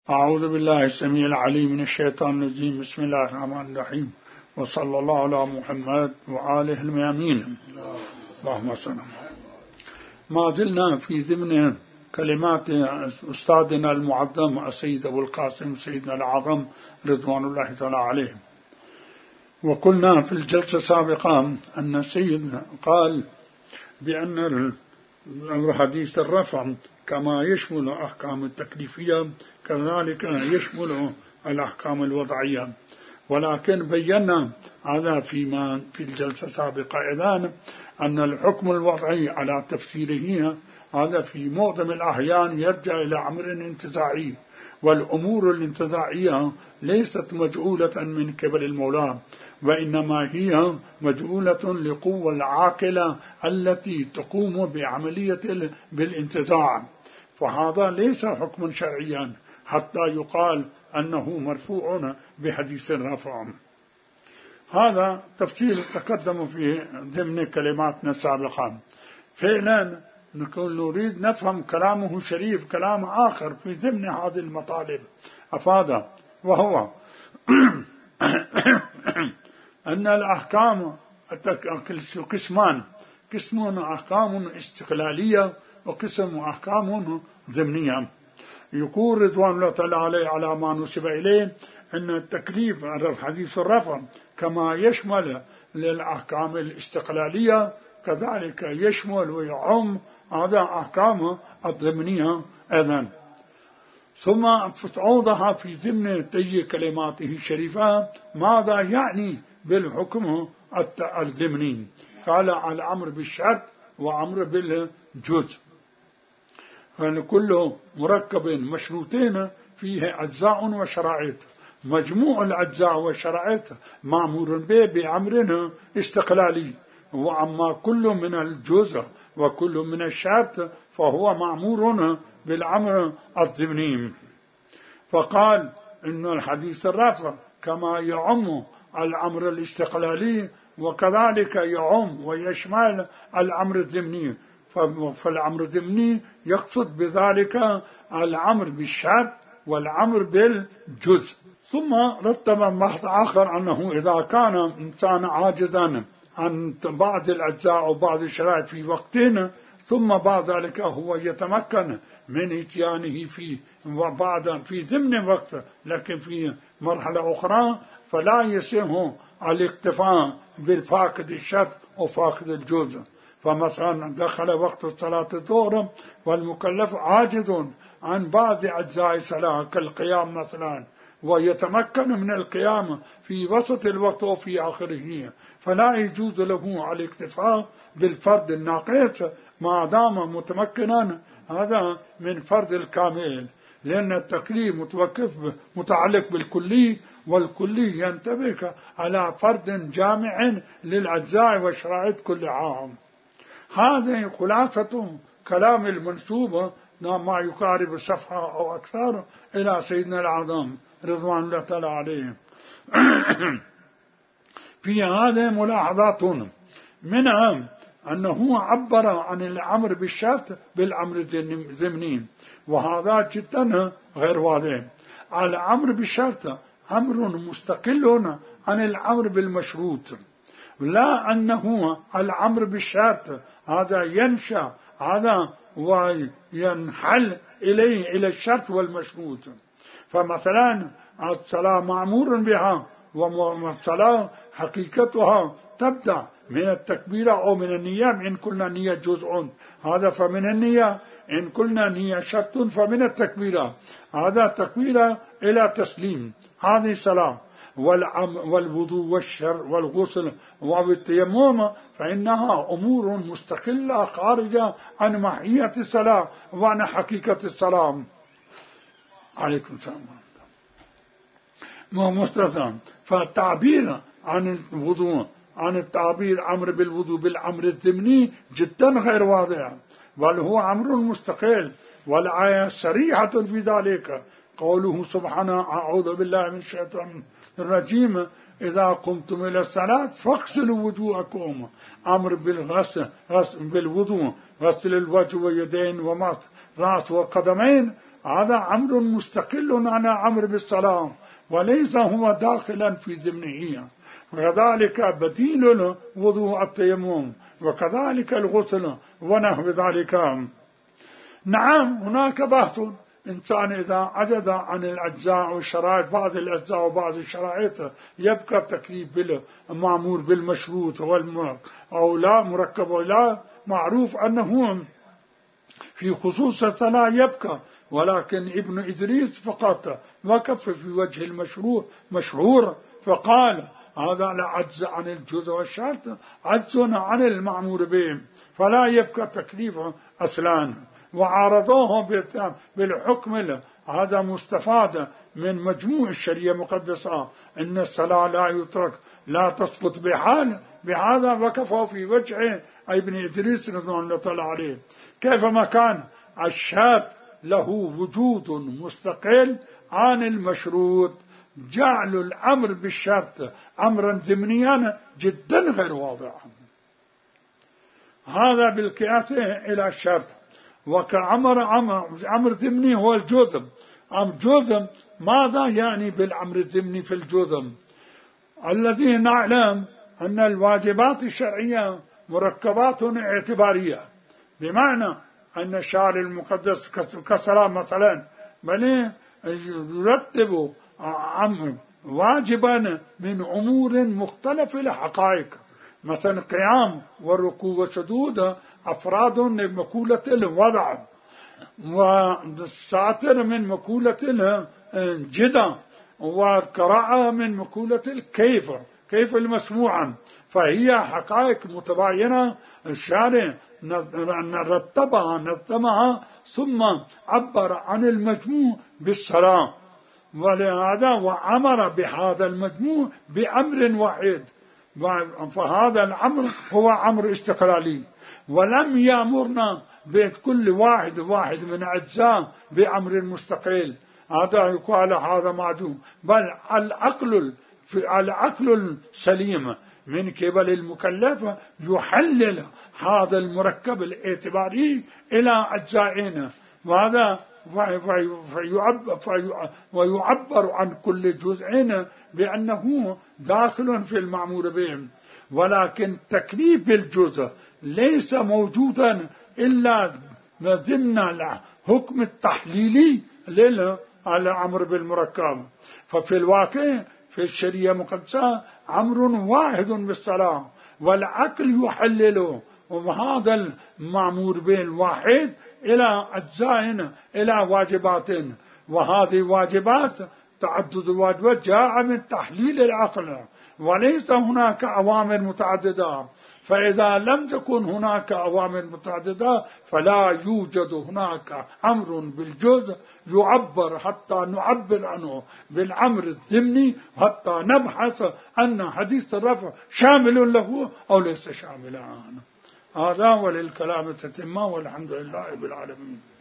أعوذ بالله السميع العليم من الشيطان الرجيم. بسم الله الرحمن الرحيم، وصلى الله على محمد وآله الميامين. اللهم صل. ما زلنا في ضمن كلمات أستاذنا المعظم السيد أبو القاسم سيدنا الأعظم رضوان الله تعالى عليه، وقلنا في الجلسة السابقة أن السيد قال بأن حديث الرفع كما يشمل الأحكام التكليفية كذلك يشمل الأحكام الوضعية، ولكن بينا هذا في الجلسة السابقة أيضا أن الحكم الوضعي على تفسيره هذا في معظم الأحيان يرجع إلى أمر انتزاعي، والأمور الانتزاعية ليست مجعولة من قبل المولى، وإنما هي مجعولة لقوة العاقلة التي تقوم بعملية بالانتزاع، فهذا ليس حكما شرعيا حتى يقال أنه مرفوع بحديث الرفع. هذا تفصيل تقدم في ضمن كلماتنا السابقة. فعلا نريد نفهم كلامه شريف كلام آخر في ضمن هذه المطالب أفاد، وهو أن الأحكام قسمان، قسم أحكام استقلالية وقسم أحكام ضمنية. يقول رضوان الله تعالى عليه على ما نسب إليه أن التكليف حديث الرفع كما يشمل للأحكام الاستقلالية كذلك يشمل ويعم هذا أحكام الضمنية أيضا. ثم أوضح في ضمن تي كلماته الشريفة ماذا يعني بالحكم الضمني. قال الأمر بالشرط وأمر بالجزء، فكل مركب مشروطين فيه أجزاء وشرائط، مجموع الأجزاء والشرائط مأمور به بأمر استقلالي، وأما كل من الجزء وكل من الشرط فهو مأمور بالأمر الضمني. فقال إن الحديث الرفع كما يعم الأمر الاستقلالي وكذلك يعم ويشمل الأمر الضمني، فالأمر الضمني يقصد بذلك الأمر بالشرط والأمر بالجزء. ثم رتب بحث آخر أنه إذا كان إنسان عاجزا عن بعض الأجزاء وبعض الشرائط في وقتين ثم بعد ذلك هو يتمكن من إتيانه في ضمن وقت لكن في مرحلة أخرى، فلا يصح الاكتفاء بالفاقد الشرط وفاقد الجزء. فمثلا دخل وقت صلاة الظهر والمكلف عاجز عن بعض أجزاء الصلاة كالقيام مثلا، ويتمكن من القيام في وسط الوقت وفي آخره، فلا يجوز له الاكتفاء بالفرد الناقص ما دام متمكنا هذا من فرد الكامل، لأن التكليف متعلق بالكلي، والكلي ينطبق على فرد جامع للأجزاء والشرائط كل عام. هذه خلاصة كلام المنسوب ما يقارب الصفحة أو أكثر إلى سيدنا الأعظم رضوان الله تعالى عليه. في هذه ملاحظات، منها أنه عبر عن الأمر بالشرط بالأمر الضمني، وهذا جدا غير واضح. الأمر بالشرط أمر مستقل عن الأمر بالمشروط، لا أنه الأمر بالشرط هذا ينشأ هذا وينحل إلى الشرط والمشروط. فمثلا الصلاة مأمور بها، والصلاة حقيقتها تبدأ من التكبيرة أو من النية إن قلنا نية جزء، هذا فمن النية، إن قلنا نية شرط فمن التكبيرة، هذا تكبيرة إلى تسليم، هذه صلاة. والوضوء والغسل والتيمم فإنها أمور مستقلة خارجة عن ماهية الصلاة وعن حقيقة الصلاة. عليكم السلام. مستثنى. فالتعبير عن الوضوء عن التعبير أمر بالوضوء بالأمر الضمني جدا غير واضح، بل هو أمر مستقل، والآية صريحة في ذلك. قوله سبحانه أعوذ بالله من الشيطان الرجيم إذا قمتم إلى الصلاة فاغسلوا وجوهكم، أمر بالغسل بالوضوء، غسل الوجه واليدين ومس رأس والقدمين، هذا أمر مستقل عن أمر بالصلاة وليس هو داخلا في ضمنه. وكذلك بديل الوضوء التيمم، وكذلك الغسل ونحو ذلك. نعم هناك بحث، إنسان إذا عجز عن الأجزاء والشرائط، بعض الأجزاء وبعض الشرائط، يبقى التكليف بالمأمور بالمشروط أو لا مركب ولا معروف أنه في خصوص الصلاة يبقى، ولكن ابن إدريس فقط وقف في وجه المشروع مشهور فقال هذا لا عجز عن الجزء والشرط، عجز عن المأمور به، فلا يبقى تكليف أصلا. وعارضوه بالحكم هذا مستفاد من مجموع الشريعة المقدسة، إن الصلاة لا يترك لا تسقط بحال. بهذا وقفوا في وجه ابن إدريس رضوان الله تعالى عليه. كيفما كان الشرط له وجود مستقل عن المشروط، جعل الأمر بالشرط أمرا ضمنيا جدا غير واضح. هذا بالقياس إلى الشرط. أمر ضمني هو الجزم. جزم ماذا يعني بالأمر الضمني في الجزم؟ الذي نعلم أن الواجبات الشرعية مركبات اعتبارية، بمعنى أن الشارع المقدس كالصلاة مثلا بل يرتب واجبا من أمور مختلف الحقائق، مثلا قيام والركوع والسجود أفراد من مقولة الوضع، وساتر من مقولة الجدة، والقراءة من مقولة الكيف، كيف المسموعا، فهي حقائق متباينة. الشارع رتبها نظمها ثم عبر عن المجموع بالصلاة، ولهذا وأمر بهذا المجموع بأمر واحد، فهذا الأمر هو أمر استقلالي، ولم يأمرنا بكل واحد من أجزاء بأمر مستقل. هذا يقال هذا معدوم، بل العقل السليم من قبل المكلف يحلل هذا المركب الاعتباري إلى أجزائنا، وهذا ويعبر عن كل جزء بأنه داخل في المأمور به. ولكن تكليف بالجزء ليس موجودا إلا ضمن الحكم التحليلي للأمر بالمركب. ففي الواقع في الشريعة المقدسة أمر واحد بالصلاة، والعقل يحلله، وهذا المأمور به الواحد إلى أجزاء إلى واجبات، وهذه واجبات تعدد الواجبات جاء من تحليل العقل، وليس هناك أوامر متعددة. فإذا لم تكن هناك أوامر متعددة فلا يوجد هناك أمر بالجزء يعبر حتى نعبر عنه بالأمر الضمني، حتى نبحث أن حديث الرفع شامل له أو ليس شاملا. هذا وللكلام تتمة، والحمد لله رب العالمين.